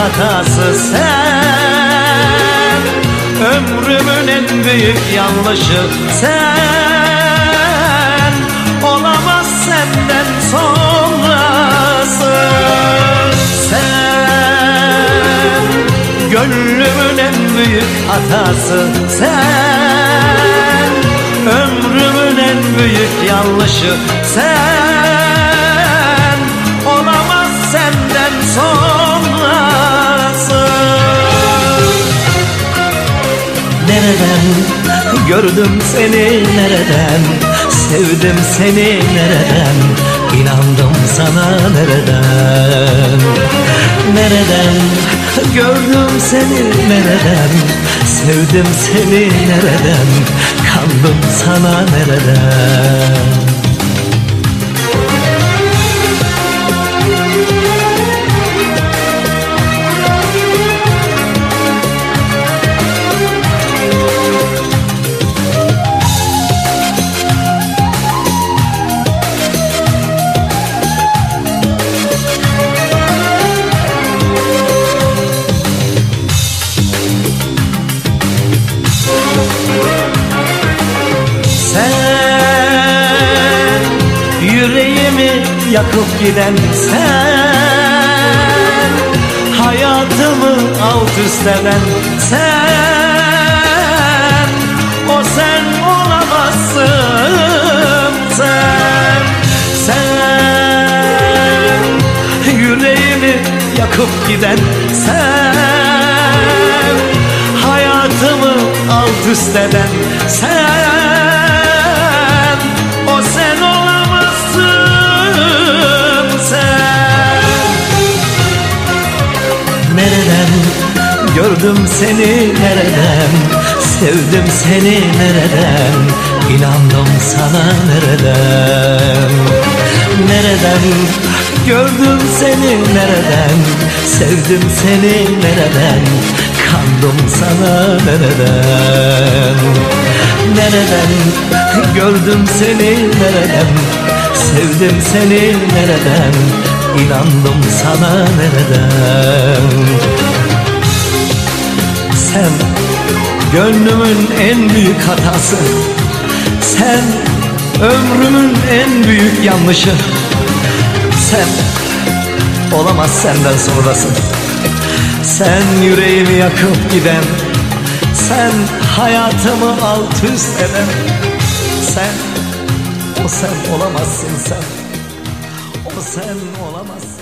hatası sen, ömrümün en büyük yanlışı sen. Olamaz senden sonrası. Sen gönlümün en büyük hatası sen, ömrümün en büyük yanlışı sen. Olamaz senden sonrası. Nereden gördüm seni, nereden sevdim seni, nereden inandım sana, nereden? Nereden gördüm seni, nereden sevdim seni, nereden kandım sana, nereden? Yüreğimi yakıp giden sen, hayatımı alt üst eden sen. O sen olamazsın sen. Sen yüreğimi yakıp giden sen, hayatımı alt üst eden sen. O sen nereden gördüm seni, nereden sevdim seni, nereden inandım sana, nereden? Nereden gördüm seni, nereden sevdim seni, nereden kandım sana, nereden? Nereden gördüm seni, nereden sevdim seni, nereden İnandım sana, nereden? Sen gönlümün en büyük hatası, sen ömrümün en büyük yanlışı, sen olamaz senden sonrası. Sen yüreğimi yakıp giden, sen hayatımı alt üst eden sen. O sen olamazsın sen. O sen olamazsın.